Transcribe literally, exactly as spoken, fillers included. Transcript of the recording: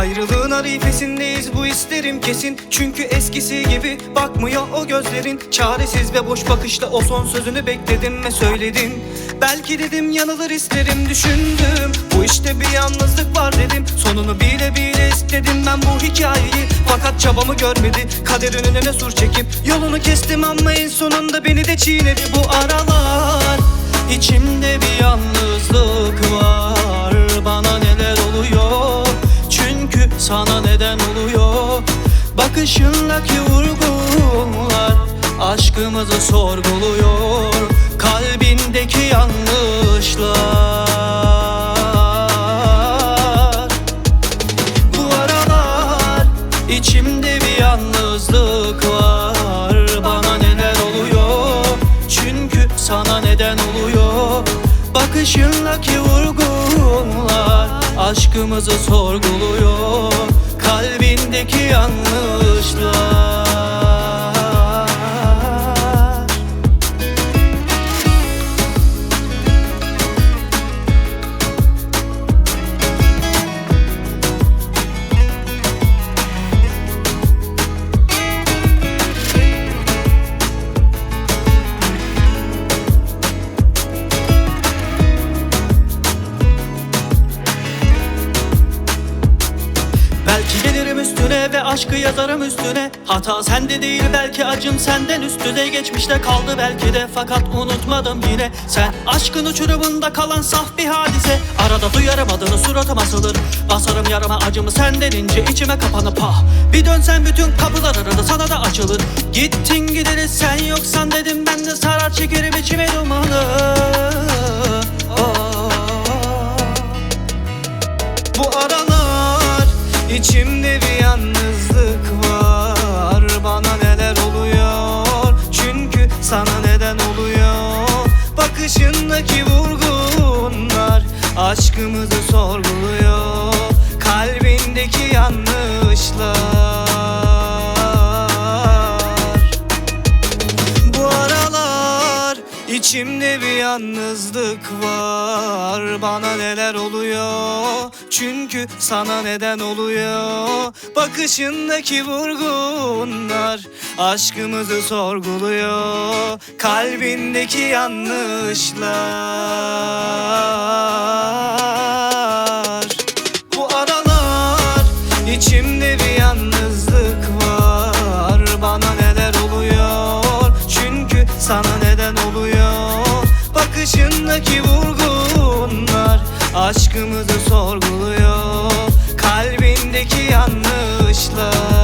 Ayrılığın arifesindeyiz, bu isterim kesin. Çünkü eskisi gibi bakmıyor o gözlerin. Çaresiz ve boş bakışla o son sözünü bekledim ve söyledin. Belki dedim yanılır isterim, düşündüm. Bu işte bir yalnızlık var dedim. Sonunu bile bile istedim ben bu hikayeyi. Fakat çabamı görmedi, kaderin önüne sur çekip yolunu kestim ama en sonunda beni de çiğnedi. Bu aralar içimde bir yalnızlık var. Bana neler oluyor? Çünkü sana neden oluyor? Bakışındaki vurgular aşkımızı sorguluyor. Kalbindeki yanlışlar. Bu aralar içimde bir yalnızlık var. Bana neler oluyor? Çünkü sana neden oluyor? Bakışındaki vurgular aşkımızı sorguluyor. Kalbindeki yanlışlar. Belki gelirim üstüne ve aşkı yazarım üstüne. Hata sende değil, belki acım senden üstüne. Geçmişte kaldı belki de, fakat unutmadım yine. Sen aşkın uçurumunda kalan saf bir hadise. Arada duyarım adını, suratıma asılır. Basarım yarama acımı senden ince, içime kapanıp ah. Bir dönsen bütün kapılar aradı, sana da açılır. Gittin gideri sen yoksan dedim, ben de sarar çekerim içime dumanı. Oh. Bu aralar İçimde bir yalnızlık var. Bana neler oluyor? Çünkü sana neden oluyor? Bakışındaki vurgunlar aşkımızı sorguluyor. Kalbindeki yanlışlar. Bu aralar İçimde bir yalnızlık var. Bana neler oluyor? Çünkü sana neden oluyor? Bakışındaki vurgunlar aşkımızı sorguluyor. Kalbindeki yanlışlar. Bu aralar içimde bir yalnızlık var. Bana neler oluyor? Çünkü sana neden oluyor? Bakışındaki vurgunlar aşkımızı sorguluyor. Kalbindeki yanlışlar.